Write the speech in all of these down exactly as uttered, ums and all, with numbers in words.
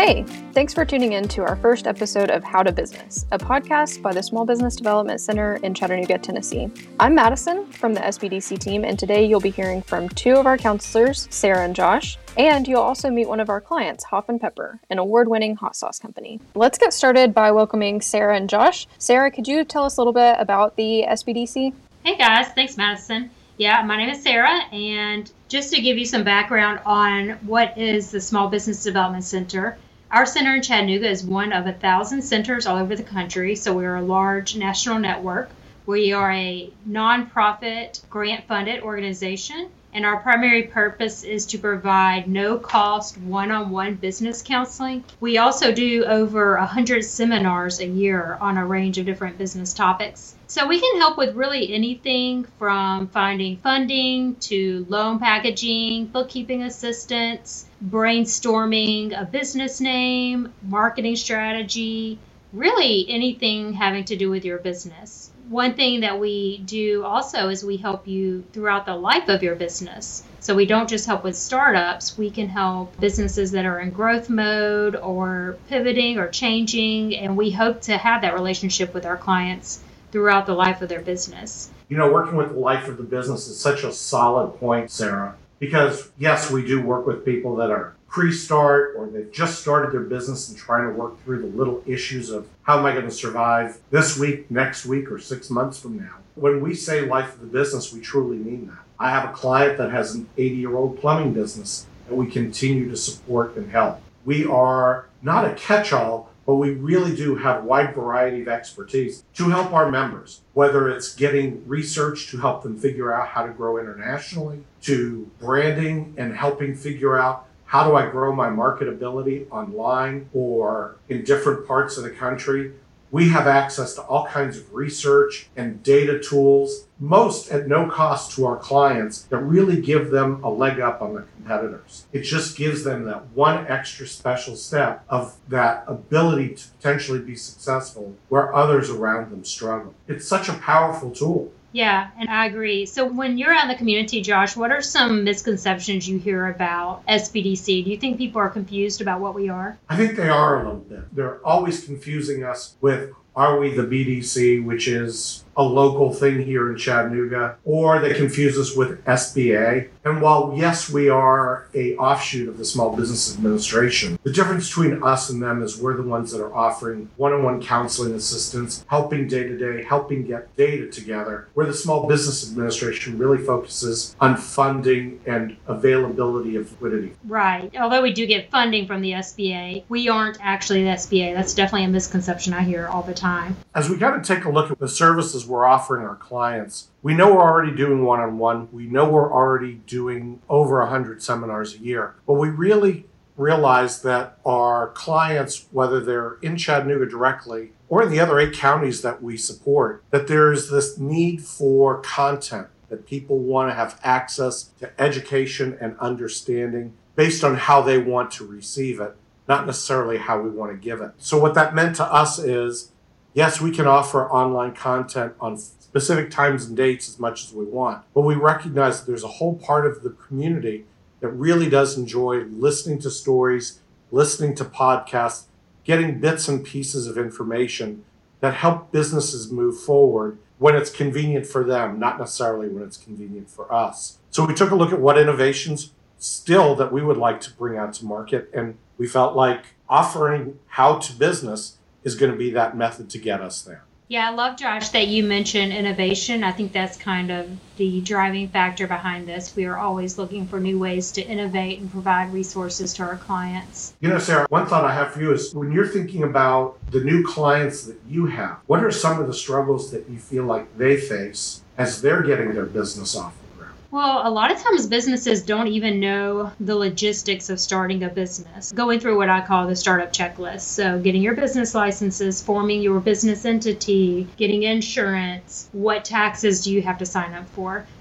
Hey, thanks for tuning in to our first episode of How to Business, a podcast by the Small Business Development Center in Chattanooga, Tennessee. I'm Madison from the S B D C team, and today you'll be hearing from two of our counselors, Sarah and Josh, and you'll also meet one of our clients, Hoff and Pepper, an award-winning hot sauce company. Let's get started by welcoming Sarah and Josh. Sarah, could you tell us a little bit about the S B D C? Hey guys, thanks Madison. Yeah, my name is Sarah, and just to give you some background on what is the Small Business Development Center, our center in Chattanooga is one of a thousand centers all over the country, so we're a large national network. We are a nonprofit, grant-funded organization, and our primary purpose is to provide no-cost, one-on-one business counseling. We also do over one hundred seminars a year on a range of different business topics. So we can help with really anything from finding funding to loan packaging, bookkeeping assistance, brainstorming a business name, marketing strategy, really anything having to do with your business. One thing that we do also is we help you throughout the life of your business. So we don't just help with startups, we can help businesses that are in growth mode or pivoting or changing, and we hope to have that relationship with our clients throughout the life of their business. You know, working with the life of the business is such a solid point, Sarah, because yes, we do work with people that are pre-start or they've just started their business and trying to work through the little issues of how am I going to survive this week, next week, or six months from now. When we say life of the business, we truly mean that. I have a client that has an eighty-year-old plumbing business that we continue to support and help. We are not a catch-all, but we really do have a wide variety of expertise to help our members, whether it's getting research to help them figure out how to grow internationally, to branding and helping figure out how do I grow my marketability online or in different parts of the country. We have access to all kinds of research and data tools, most at no cost to our clients, that really give them a leg up on the competitors. It just gives them that one extra special step of that ability to potentially be successful where others around them struggle. It's such a powerful tool. Yeah, and I agree. So when you're out in the community, Josh, what are some misconceptions you hear about S B D C? Do you think people are confused about what we are? I think they are a little bit. They're always confusing us with, are we the B D C, which is a local thing here in Chattanooga, or they confuse us with S B A. And while, yes, we are a offshoot of the Small Business Administration, the difference between us and them is we're the ones that are offering one-on-one counseling assistance, helping day-to-day, helping get data together, where the Small Business Administration really focuses on funding and availability of liquidity. Right. Although we do get funding from the S B A, we aren't actually the S B A. That's definitely a misconception I hear all the time. As we got to take a look at the services we're offering our clients, we know we're already doing one-on-one. We know we're already doing over one hundred seminars a year. But we really realize that our clients, whether they're in Chattanooga directly or in the other eight counties that we support, that there's this need for content, that people want to have access to education and understanding based on how they want to receive it, not necessarily how we want to give it. So what that meant to us is, yes, we can offer online content on specific times and dates as much as we want, but we recognize that there's a whole part of the community that really does enjoy listening to stories, listening to podcasts, getting bits and pieces of information that help businesses move forward when it's convenient for them, not necessarily when it's convenient for us. So we took a look at what innovations still that we would like to bring out to market, and we felt like offering How to Business is going to be that method to get us there. Yeah, I love, Josh, that you mentioned innovation. I think that's kind of the driving factor behind this. We are always looking for new ways to innovate and provide resources to our clients. You know, Sarah, one thought I have for you is when you're thinking about the new clients that you have, what are some of the struggles that you feel like they face as they're getting their business off? Well, a lot of times businesses don't even know the logistics of starting a business. Going through what I call the startup checklist. So getting your business licenses, forming your business entity, getting insurance, what taxes do you have to sign up for?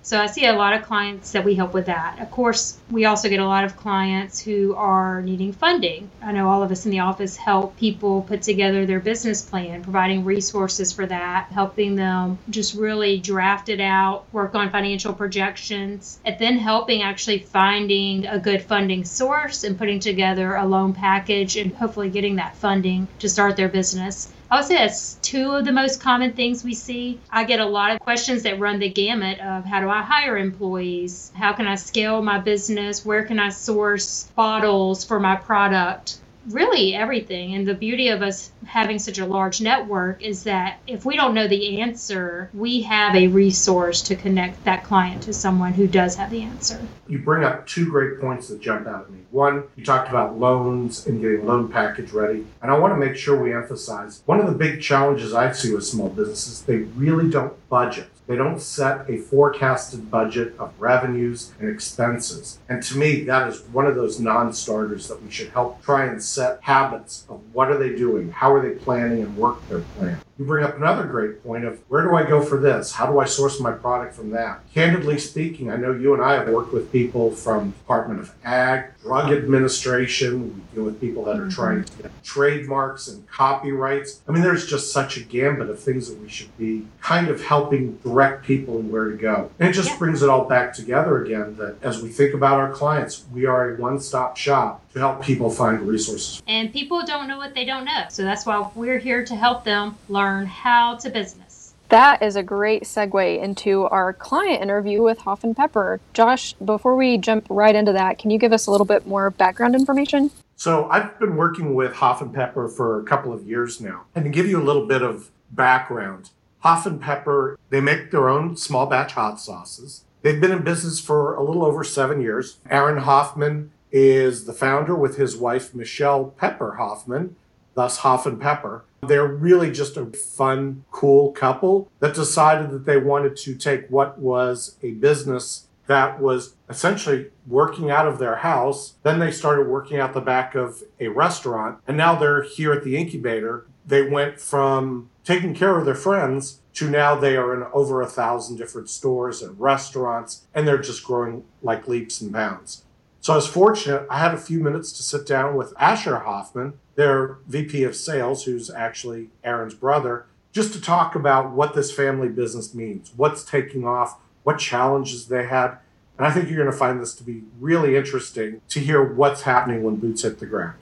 So I see a lot of clients that we help with that. Of course, we also get a lot of clients who are needing funding. I know all of us in the office help people put together their business plan, providing resources for that, helping them just really draft it out, work on financial projections, and then helping actually finding a good funding source and putting together a loan package and hopefully getting that funding to start their business. I would say that's two of the most common things we see. I get a lot of questions that run the gamut of how do I hire employees? How can I scale my business? Where can I source bottles for my product? Really everything. And the beauty of us having such a large network is that if we don't know the answer, we have a resource to connect that client to someone who does have the answer. You bring up two great points that jump out at me. One, you talked about loans and getting a loan package ready. And I want to make sure we emphasize one of the big challenges I see with small businesses, they really don't budget. They don't set a forecasted budget of revenues and expenses. And to me, that is one of those non-starters that we should help try and set habits of what are they doing, how are they planning and work their plan. You bring up another great point of where do I go for this? How do I source my product from that? Candidly speaking, I know you and I have worked with people from Department of Ag, Drug Administration. We deal with people that are trying to get trademarks and copyrights. I mean, there's just such a gambit of things that we should be kind of helping direct people in where to go. And it just yeah. brings it all back together again that as we think about our clients, we are a one-stop shop to help people find resources. And people don't know what they don't know. So that's why we're here to help them learn how to business. That is a great segue into our client interview with Hoff and Pepper. Josh, before we jump right into that, can you give us a little bit more background information? So I've been working with Hoff and Pepper for a couple of years now. And to give you a little bit of background, Hoff and Pepper, they make their own small batch hot sauces. They've been in business for a little over seven years. Aaron Hoffman is the founder with his wife, Michelle Pepper Hoffman, thus Hoff and Pepper. They're really just a fun, cool couple that decided that they wanted to take what was a business that was essentially working out of their house. Then they started working out the back of a restaurant, and now they're here at the incubator. They went from taking care of their friends to now they are in over a thousand different stores and restaurants, and they're just growing like leaps and bounds. So I was fortunate. I had a few minutes to sit down with Asher Hoffman, their V P of sales, who's actually Aaron's brother, just to talk about what this family business means, what's taking off, what challenges they had. And I think you're going to find this to be really interesting to hear what's happening when boots hit the ground.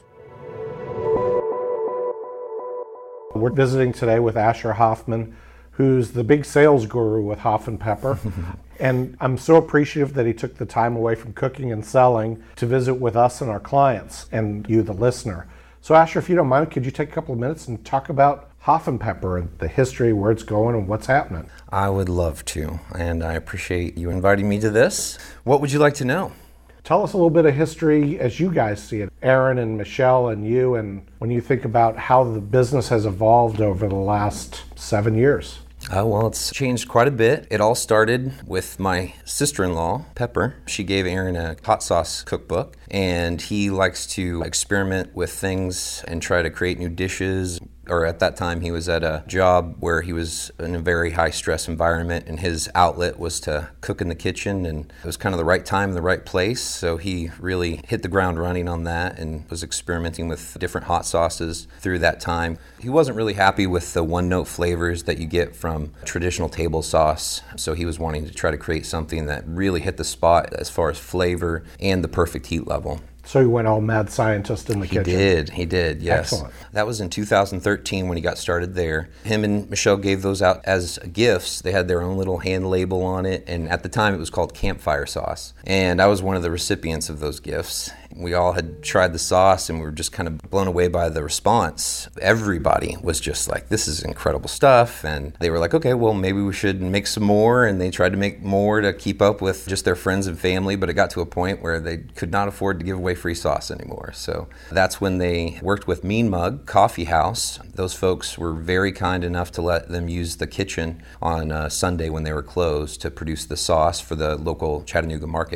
We're visiting today with Asher Hoffman, who's the big sales guru with Hoff and Pepper. And I'm so appreciative that he took the time away from cooking and selling to visit with us and our clients and you, the listener. So Asher, if you don't mind, could you take a couple of minutes and talk about Hoff and Pepper and the history, where it's going and what's happening? I would love to, and I appreciate you inviting me to this. What would you like to know? Tell us a little bit of history as you guys see it, Aaron and Michelle and you, and when you think about how the business has evolved over the last seven years. Uh, well, it's changed quite a bit. It all started with my sister-in-law, Pepper. She gave Aaron a hot sauce cookbook, and he likes to experiment with things and try to create new dishes. Or at that time, he was at a job where he was in a very high-stress environment, and his outlet was to cook in the kitchen, and it was kind of the right time, the right place, so he really hit the ground running on that and was experimenting with different hot sauces through that time. He wasn't really happy with the one-note flavors that you get from traditional table sauce, so he was wanting to try to create something that really hit the spot as far as flavor and the perfect heat level. So he went all mad scientist in the he kitchen. He did, he did, yes. Excellent. That was in two thousand thirteen when he got started there. Him and Michelle gave those out as gifts. They had their own little hand label on it, and at the time it was called Campfire Sauce. And I was one of the recipients of those gifts. We all had tried the sauce and we were just kind of blown away by the response. Everybody was just like, this is incredible stuff. And they were like, okay, well, maybe we should make some more. And they tried to make more to keep up with just their friends and family, but it got to a point where they could not afford to give away free sauce anymore. So that's when they worked with Mean Mug Coffee House. Those folks were very kind enough to let them use the kitchen on uh, Sunday when they were closed to produce the sauce for the local Chattanooga market.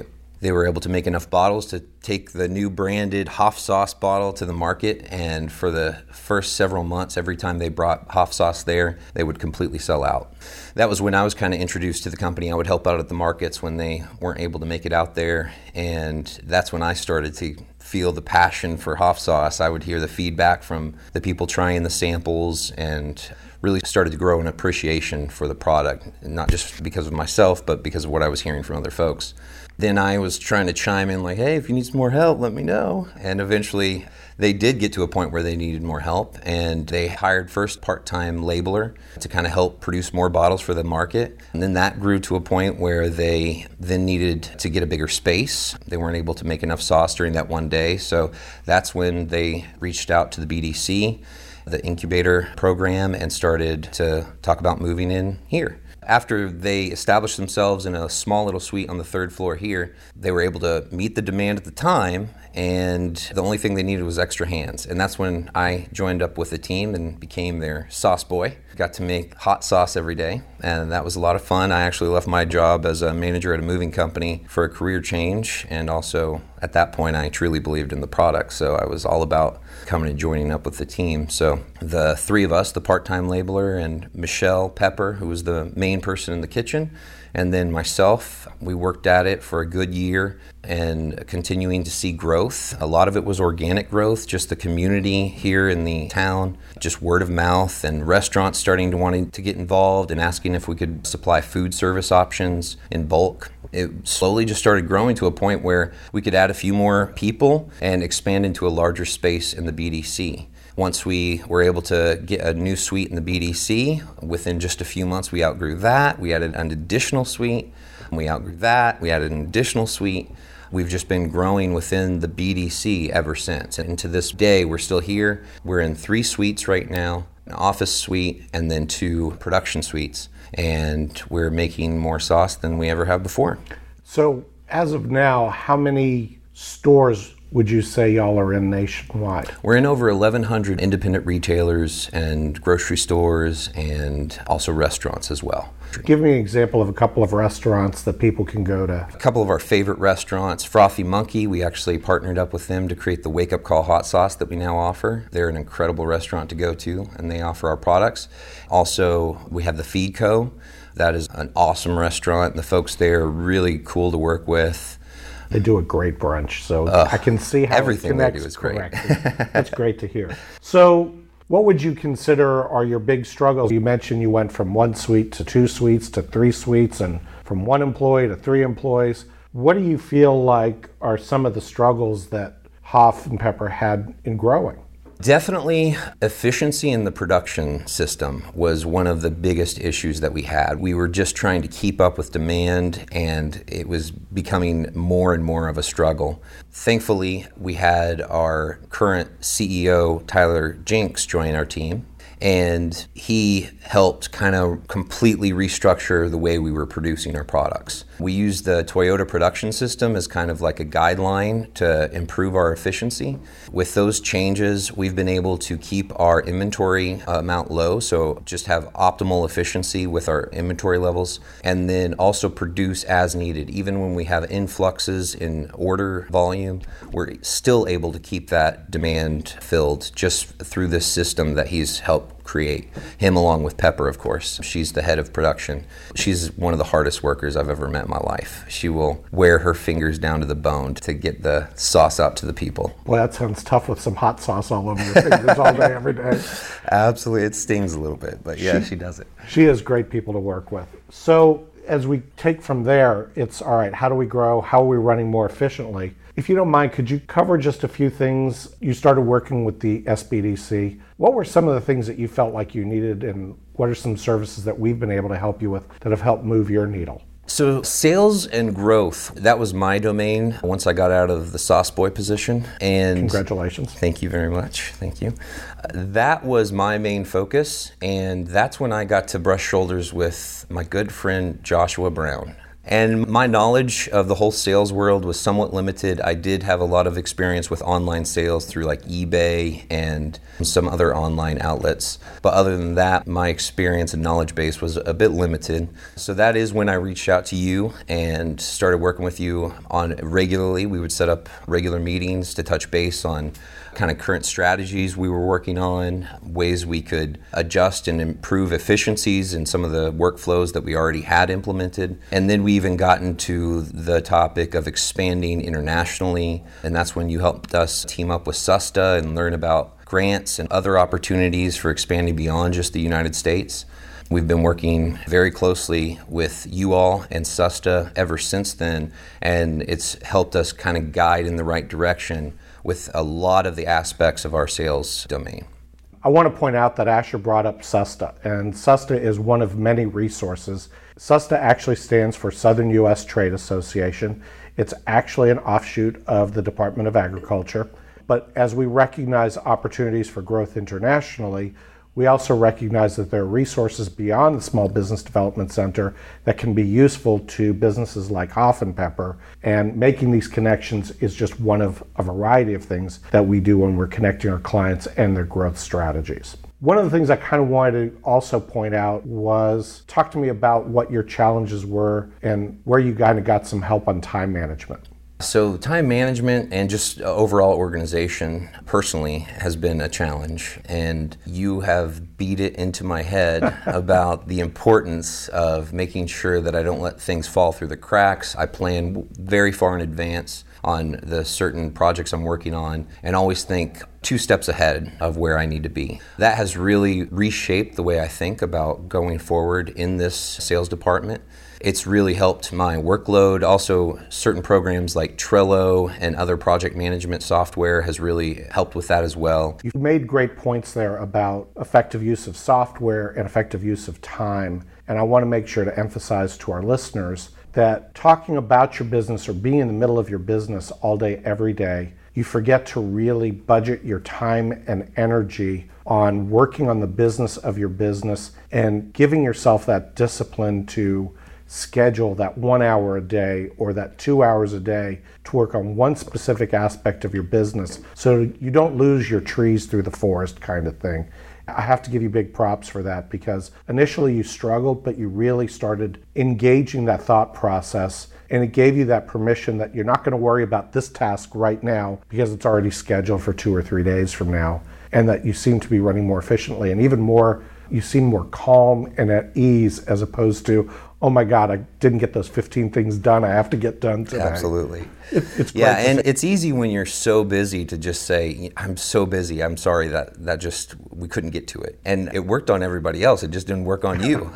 They were able to make enough bottles to take the new branded Hoff sauce bottle to the market, and for the first several months, every time they brought Hoff sauce there, they would completely sell out. That was when I was kind of introduced to the company. I would help out at the markets when they weren't able to make it out there, and that's when I started to feel the passion for Hoff sauce. I would hear the feedback from the people trying the samples and really started to grow an appreciation for the product, not just because of myself, but because of what I was hearing from other folks. Then I was trying to chime in like, hey, if you need some more help, let me know. And eventually they did get to a point where they needed more help, and they hired first part-time labeler to kind of help produce more bottles for the market. And then that grew to a point where they then needed to get a bigger space. They weren't able to make enough sauce during that one day. So that's when they reached out to the B D C, the incubator program, and started to talk about moving in here. After they established themselves in a small little suite on the third floor here, they were able to meet the demand at the time, and the only thing they needed was extra hands. And that's when I joined up with the team and became their sauce boy. Got to make hot sauce every day, and that was a lot of fun. I actually left my job as a manager at a moving company for a career change, and also at that point I truly believed in the product, so I was all about coming and joining up with the team. So the three of us, the part-time labeler and Michelle Pepper, who was the main person in the kitchen, and then myself, we worked at it for a good year and continuing to see growth. A lot of it was organic growth, just the community here in the town, just word of mouth, and restaurants starting to wanting to get involved and asking if we could supply food service options in bulk. It slowly just started growing to a point where we could add a few more people and expand into a larger space in the B D C. Once we were able to get a new suite in the B D C, within just a few months we outgrew that. We added an additional suite. We outgrew that. We added an additional suite. We've just been growing within the B D C ever since. And to this day, we're still here. We're in three suites right now, an office suite and then two production suites. And we're making more sauce than we ever have before. So as of now, how many stores would you say y'all are in nationwide? We're in over eleven hundred independent retailers and grocery stores and also restaurants as well. Give me an example of a couple of restaurants that people can go to. A couple of our favorite restaurants, Frothy Monkey, we actually partnered up with them to create the Wake Up Call hot sauce that we now offer. They're an incredible restaurant to go to, and they offer our products. Also, we have the Feed Co. That is an awesome restaurant. The folks there are really cool to work with. They do a great brunch, so uh, I can see how everything it connects they do is great. That's great to hear. So what would you consider are your big struggles? You mentioned you went from one suite to two suites to three suites and from one employee to three employees. What do you feel like are some of the struggles that Hoff and Pepper had in growing? Definitely efficiency in the production system was one of the biggest issues that we had. We were just trying to keep up with demand, and it was becoming more and more of a struggle. Thankfully, we had our current C E O, Tyler Jinks, join our team, and he helped kind of completely restructure the way we were producing our products. We used the Toyota production system as kind of like a guideline to improve our efficiency. With those changes, we've been able to keep our inventory amount low, so just have optimal efficiency with our inventory levels, and then also produce as needed. Even when we have influxes in order volume, we're still able to keep that demand filled just through this system that he's helped create. Him along with Pepper, of course. She's the head of production. She's one of the hardest workers I've ever met in my life. She will wear her fingers down to the bone to get the sauce out to the people. Well, that sounds tough with some hot sauce all over your fingers all day, every day. Absolutely. It stings a little bit, but yeah, she, she does it. She has great people to work with. So as we take from there, it's all right, how do we grow? How are we running more efficiently? If you don't mind, could you cover just a few things? You started working with the S B D C. What were some of the things that you felt like you needed, and what are some services that we've been able to help you with that have helped move your needle? So sales and growth, that was my domain once I got out of the sauce boy position. And congratulations. Thank you very much. Thank you. Uh, that was my main focus, and that's when I got to brush shoulders with my good friend Joshua Brown. And my knowledge of the whole sales world was somewhat limited. I did have a lot of experience with online sales through like eBay and some other online outlets. But other than that, my experience and knowledge base was a bit limited. So that is when I reached out to you and started working with you on regularly. We would set up regular meetings to touch base on kind of current strategies we were working on, ways we could adjust and improve efficiencies in some of the workflows that we already had implemented. And then we even got into the topic of expanding internationally, and that's when you helped us team up with SUSTA and learn about grants and other opportunities for expanding beyond just the United States. We've been working very closely with you all and SUSTA ever since then, and it's helped us kind of guide in the right direction with a lot of the aspects of our sales domain. I want to point out that Asher brought up SUSTA, and SUSTA is one of many resources. SUSTA actually stands for Southern U S Trade Association. It's actually an offshoot of the Department of Agriculture. But as we recognize opportunities for growth internationally, we also recognize that there are resources beyond the Small Business Development Center that can be useful to businesses like Hoff and Pepper, and making these connections is just one of a variety of things that we do when we're connecting our clients and their growth strategies. One of the things I kind of wanted to also point out was talk to me about what your challenges were and where you kind of got some help on time management. So time management and just overall organization personally has been a challenge, and you have beat it into my head about the importance of making sure that I don't let things fall through the cracks. I plan very far in advance on the certain projects I'm working on and always think two steps ahead of where I need to be. That has really reshaped the way I think about going forward in this sales department. It's really helped my workload. Also, certain programs like Trello and other project management software has really helped with that as well. You've made great points there about effective use of software and effective use of time. And I want to make sure to emphasize to our listeners that talking about your business or being in the middle of your business all day, every day, you forget to really budget your time and energy on working on the business of your business and giving yourself that discipline to schedule that one hour a day or that two hours a day to work on one specific aspect of your business so you don't lose your trees through the forest kind of thing. I have to give you big props for that, because initially you struggled, but you really started engaging that thought process, and it gave you that permission that you're not going to worry about this task right now because it's already scheduled for two or three days from now, and that you seem to be running more efficiently, and even more, you seem more calm and at ease as opposed to, oh my God, I didn't get those fifteen things done I have to get done today. Absolutely. It, it's great yeah, and see. It's easy when you're so busy to just say, I'm so busy, I'm sorry, that, that just, we couldn't get to it. And it worked on everybody else, it just didn't work on you.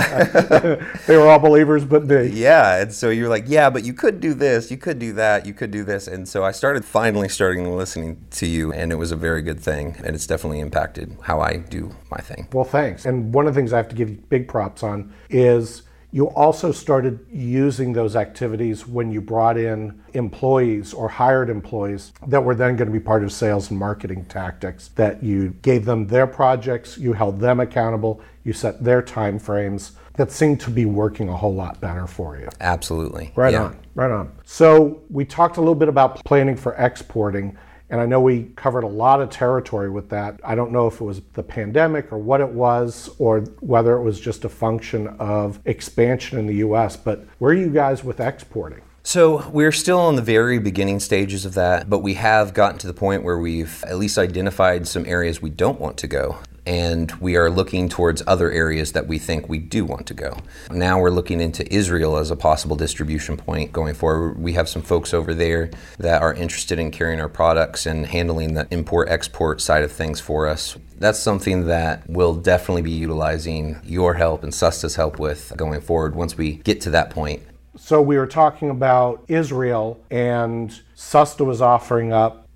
Uh, they were all believers but me. Yeah, and so you're like, yeah, but you could do this, you could do that, you could do this. And so I started finally starting listening to you, and it was a very good thing, and it's definitely impacted how I do my thing. Well, thanks. And one of the things I have to give you big props on is you also started using those activities when you brought in employees or hired employees that were then going to be part of sales and marketing tactics, that you gave them their projects, you held them accountable, you set their time frames. That seemed to be working a whole lot better for you. Absolutely. Right yeah. on, right on. So we talked a little bit about planning for exporting, and I know we covered a lot of territory with that. I don't know if it was the pandemic or what it was, or whether it was just a function of expansion in the U S, but where are you guys with exporting? So we're still in the very beginning stages of that, but we have gotten to the point where we've at least identified some areas we don't want to go. And we are looking towards other areas that we think we do want to go. Now we're looking into Israel as a possible distribution point going forward. We have some folks over there that are interested in carrying our products and handling the import-export side of things for us. That's something that we'll definitely be utilizing your help and SUSTA's help with going forward once we get to that point. So we were talking about Israel, and SUSTA was offering up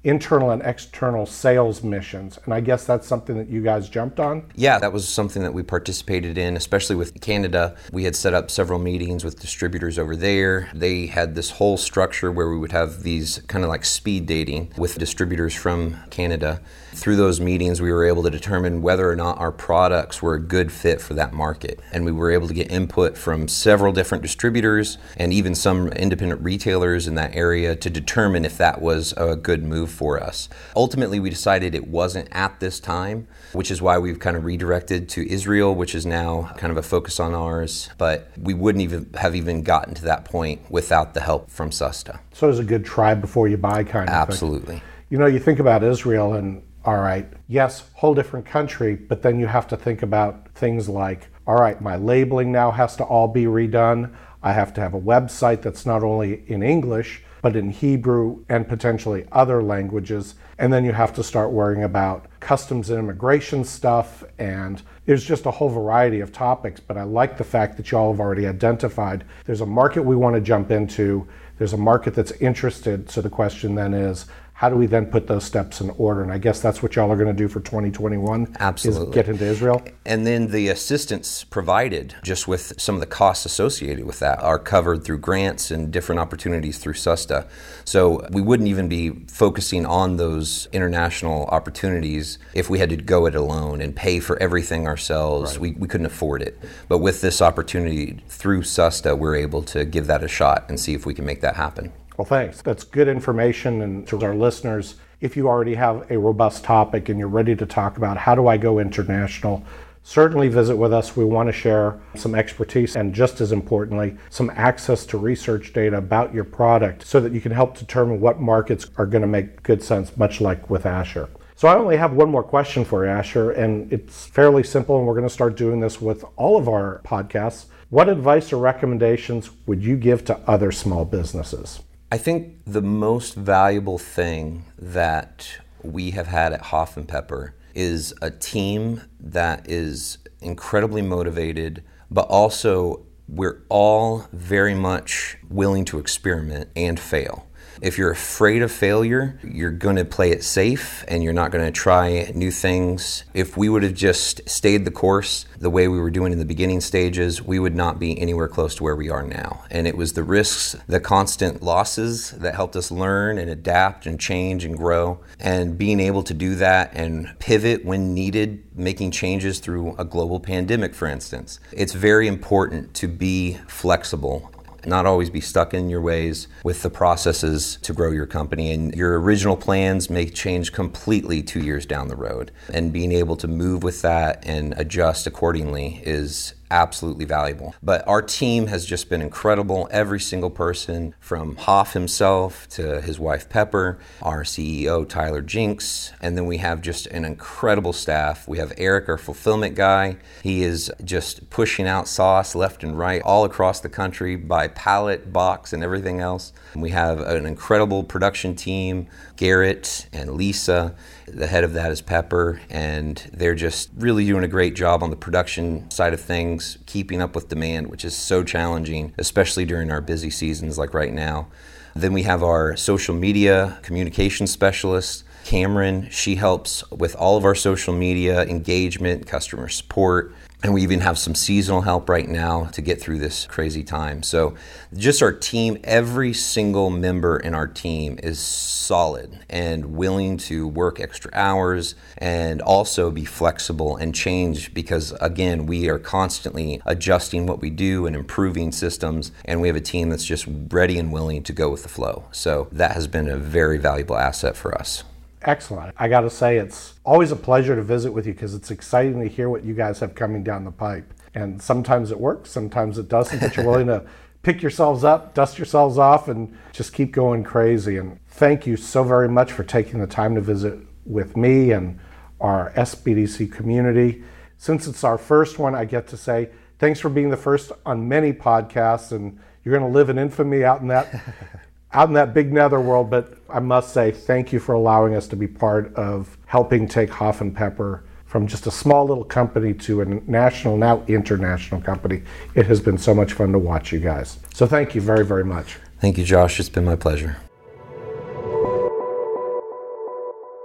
internal and external sales missions. And I guess that's something that you guys jumped on? Yeah, that was something that we participated in, especially with Canada. We had set up several meetings with distributors over there. They had this whole structure where we would have these kind of like speed dating with distributors from Canada. Through those meetings, we were able to determine whether or not our products were a good fit for that market. And we were able to get input from several different distributors and even some independent retailers in that area to determine if that was a good move for us. Ultimately, we decided it wasn't at this time, which is why we've kind of redirected to Israel, which is now kind of a focus on ours. But we wouldn't even have even gotten to that point without the help from SUSTA. So it's a good try before you buy kind of Absolutely. thing. You know, you think about Israel and, all right, yes, whole different country, but then you have to think about things like, all right, my labeling now has to all be redone. I have to have a website that's not only in English, but in Hebrew and potentially other languages. And then you have to start worrying about customs and immigration stuff. And there's just a whole variety of topics. But I like the fact that you all have already identified there's a market we want to jump into. There's a market that's interested. So the question then is, how do we then put those steps in order? And I guess that's what y'all are going to do for twenty twenty-one. Absolutely. Is get into Israel. And then the assistance provided, just with some of the costs associated with that, are covered through grants and different opportunities through SUSTA. So we wouldn't even be focusing on those international opportunities if we had to go it alone and pay for everything ourselves. Right. We, we couldn't afford it. But with this opportunity through SUSTA, we're able to give that a shot and see if we can make that happen. Well, thanks. That's good information. And to our listeners, if you already have a robust topic and you're ready to talk about how do I go international, certainly visit with us. We want to share some expertise and, just as importantly, some access to research data about your product so that you can help determine what markets are going to make good sense, much like with Asher. So I only have one more question for you, Asher, and it's fairly simple, and we're going to start doing this with all of our podcasts. What advice or recommendations would you give to other small businesses? I think the most valuable thing that we have had at Hoff and Pepper is a team that is incredibly motivated, but also we're all very much willing to experiment and fail. If you're afraid of failure, you're going to play it safe and you're not going to try new things. If we would have just stayed the course the way we were doing in the beginning stages, we would not be anywhere close to where we are now. And it was the risks, the constant losses that helped us learn and adapt and change and grow. And being able to do that and pivot when needed, making changes through a global pandemic, for instance. It's very important to be flexible, not always be stuck in your ways with the processes to grow your company. And your original plans may change completely two years down the road. And being able to move with that and adjust accordingly is absolutely valuable. But our team has just been incredible. Every single person, from Hoff himself to his wife Pepper, our C E O Tyler Jinks, and then we have just an incredible staff. We have Eric, our fulfillment guy. He is just pushing out sauce left and right all across the country by pallet, box, and everything else. And we have an incredible production team, Garrett and Lisa. The head of that is Pepper, and they're just really doing a great job on the production side of things, keeping up with demand, which is so challenging, especially during our busy seasons like right now. Then we have our social media communication specialist, Cameron. She helps with all of our social media engagement, customer support, and we even have some seasonal help right now to get through this crazy time. So just our team, every single member in our team is solid and willing to work extra hours and also be flexible and change because, again, we are constantly adjusting what we do and improving systems, and we have a team that's just ready and willing to go with the flow. So that has been a very valuable asset for us. Excellent. I got to say, it's always a pleasure to visit with you because it's exciting to hear what you guys have coming down the pipe. And sometimes it works, sometimes it doesn't, but you're willing to pick yourselves up, dust yourselves off, and just keep going crazy. And thank you so very much for taking the time to visit with me and our S B D C community. Since it's our first one, I get to say thanks for being the first on many podcasts, and you're going to live in infamy out in that out in that big netherworld, but I must say thank you for allowing us to be part of helping take Hoff and Pepper from just a small little company to a national, now international company. It has been so much fun to watch you guys. So thank you very, very much. Thank you, Josh. It's been my pleasure.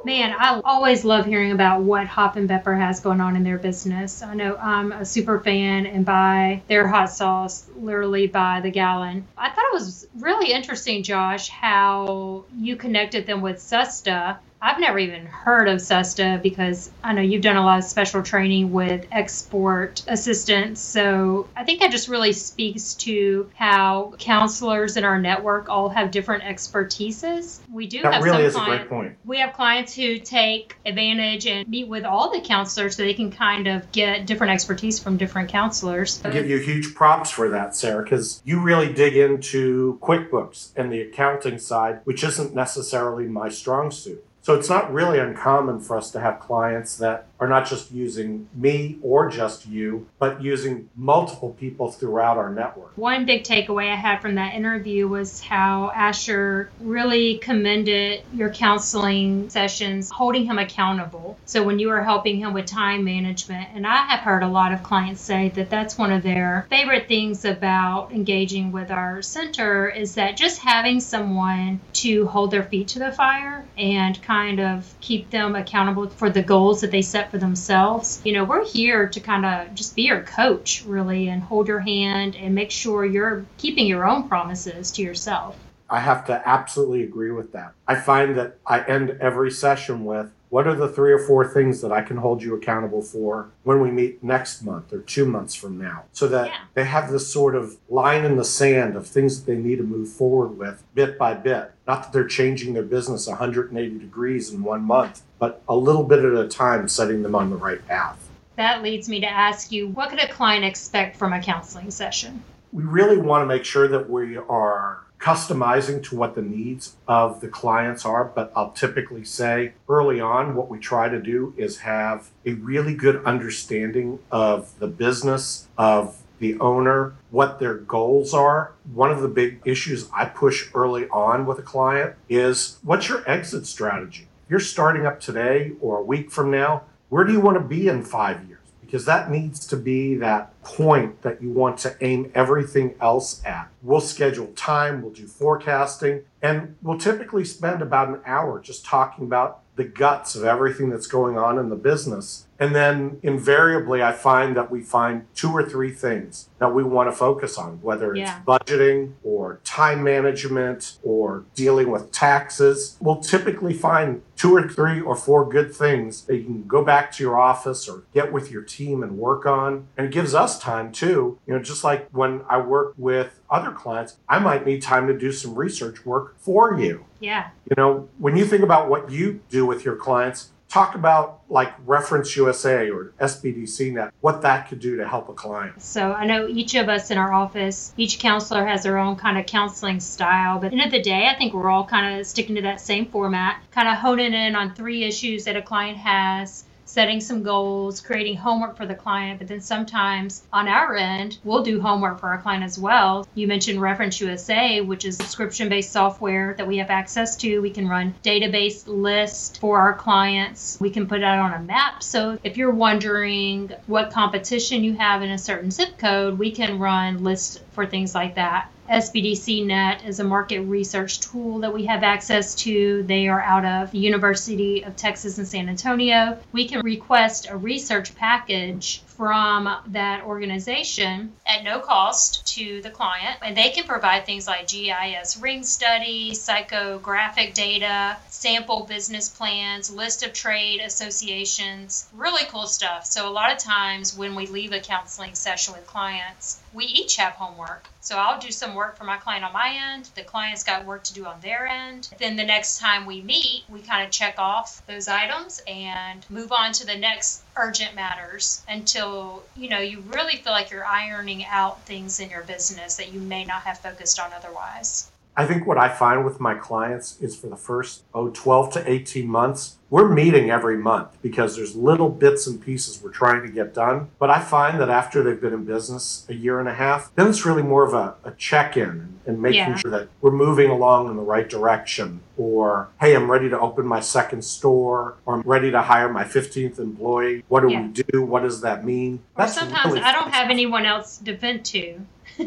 Man, I always love hearing about what Hop and Pepper has going on in their business. I know I'm a super fan and buy their hot sauce literally by the gallon. I thought it was really interesting, Josh, how you connected them with Susta. I've never even heard of Susta because I know you've done a lot of special training with export assistants. So I think that just really speaks to how counselors in our network all have different expertises. We do that have really some is clients, a great point. We have clients who take advantage and meet with all the counselors so they can kind of get different expertise from different counselors. I give you huge props for that, Sarah, because you really dig into QuickBooks and the accounting side, which isn't necessarily my strong suit. So it's not really uncommon for us to have clients that are not just using me or just you, but using multiple people throughout our network. One big takeaway I had from that interview was how Asher really commended your counseling sessions, holding him accountable. So when you were helping him with time management, and I have heard a lot of clients say that that's one of their favorite things about engaging with our center is that just having someone to hold their feet to the fire and kind of keep them accountable for the goals that they set for themselves. You know, we're here to kind of just be your coach, really, and hold your hand and make sure you're keeping your own promises to yourself. I have to absolutely agree with that. I find that I end every session with, what are the three or four things that I can hold you accountable for when we meet next month or two months from now? So that yeah. they have this sort of line in the sand of things that they need to move forward with bit by bit. Not that they're changing their business one hundred eighty degrees in one month, but a little bit at a time, setting them on the right path. That leads me to ask you, what could a client expect from a counseling session? We really want to make sure that we are customizing to what the needs of the clients are, but I'll typically say early on what we try to do is have a really good understanding of the business, of the owner, what their goals are. One of the big issues I push early on with a client is, what's your exit strategy? If you're starting up today or a week from now, where do you want to be in five years? Because that needs to be that point that you want to aim everything else at. We'll schedule time, we'll do forecasting, and we'll typically spend about an hour just talking about the guts of everything that's going on in the business. And then invariably, I find that we find two or three things that we want to focus on, whether it's yeah. budgeting or time management or dealing with taxes. We'll typically find two or three or four good things that you can go back to your office or get with your team and work on. And it gives us time too. You know, just like when I work with other clients, I might need time to do some research work for you. Yeah. You know, when you think about what you do with your clients, talk about like Reference U S A or S B D C Net, what that could do to help a client. So I know each of us in our office, each counselor has their own kind of counseling style. But at the end of the day, I think we're all kind of sticking to that same format, kind of honing in on three issues that a client has, setting some goals, creating homework for the client, but then sometimes on our end, we'll do homework for our client as well. You mentioned Reference U S A, which is subscription-based software that we have access to. We can run database lists for our clients. We can put it out on a map. So if you're wondering what competition you have in a certain zip code, we can run lists for things like that. S B D C Net is a market research tool that we have access to. They are out of the University of Texas in San Antonio. We can request a research package from that organization at no cost to the client, and they can provide things like G I S ring study, psychographic data, sample business plans, list of trade associations, really cool stuff. So a lot of times when we leave a counseling session with clients, we each have homework. So I'll do some work for my client on my end. The client's got work to do on their end. Then the next time we meet, we kind of check off those items and move on to the next urgent matters until, you know, you really feel like you're ironing out things in your business that you may not have focused on otherwise. I think what I find with my clients is for the first, oh, twelve to eighteen months, we're meeting every month because there's little bits and pieces we're trying to get done. But I find that after they've been in business a year and a half, then it's really more of a, a check-in and making yeah. sure that we're moving along in the right direction. Or, hey, I'm ready to open my second store, or I'm ready to hire my fifteenth employee. What do yeah. we do? What does that mean? Or That's sometimes really I don't have anyone else to vent to.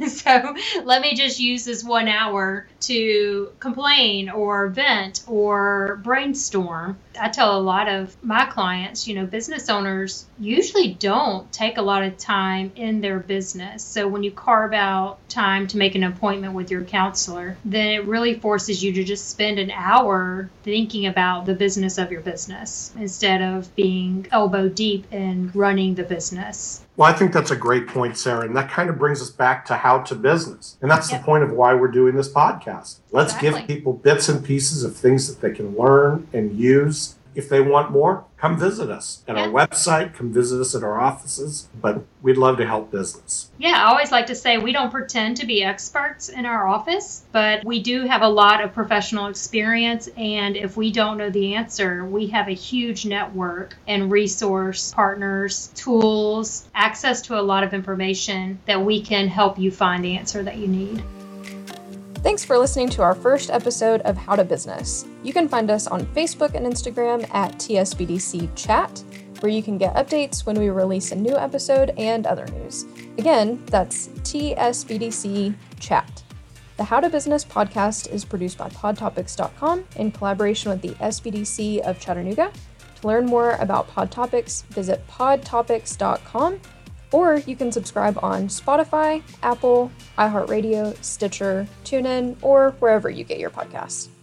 So let me just use this one hour to complain or vent or brainstorm. I tell a lot of my clients, you know, business owners usually don't take a lot of time in their business. So when you carve out time to make an appointment with your counselor, then it really forces you to just spend an hour thinking about the business of your business instead of being elbow deep in running the business. Well, I think that's a great point, Sarah. And that kind of brings us back to how to business. And that's yep. the point of why we're doing this podcast. Let's exactly. give people bits and pieces of things that they can learn and use. If they want more, come visit us at yeah. our website, come visit us at our offices, but we'd love to help business. Yeah, I always like to say we don't pretend to be experts in our office, but we do have a lot of professional experience, and if we don't know the answer, we have a huge network and resource partners, tools, access to a lot of information that we can help you find the answer that you need. Thanks for listening to our first episode of How to Business. You can find us on Facebook and Instagram at T S B D C Chat, where you can get updates when we release a new episode and other news. Again, that's T S B D C Chat. The How to Business podcast is produced by pod topics dot com in collaboration with the S B D C of Chattanooga. To learn more about PodTopics, visit pod topics dot com. Or you can subscribe on Spotify, Apple, iHeartRadio, Stitcher, TuneIn, or wherever you get your podcasts.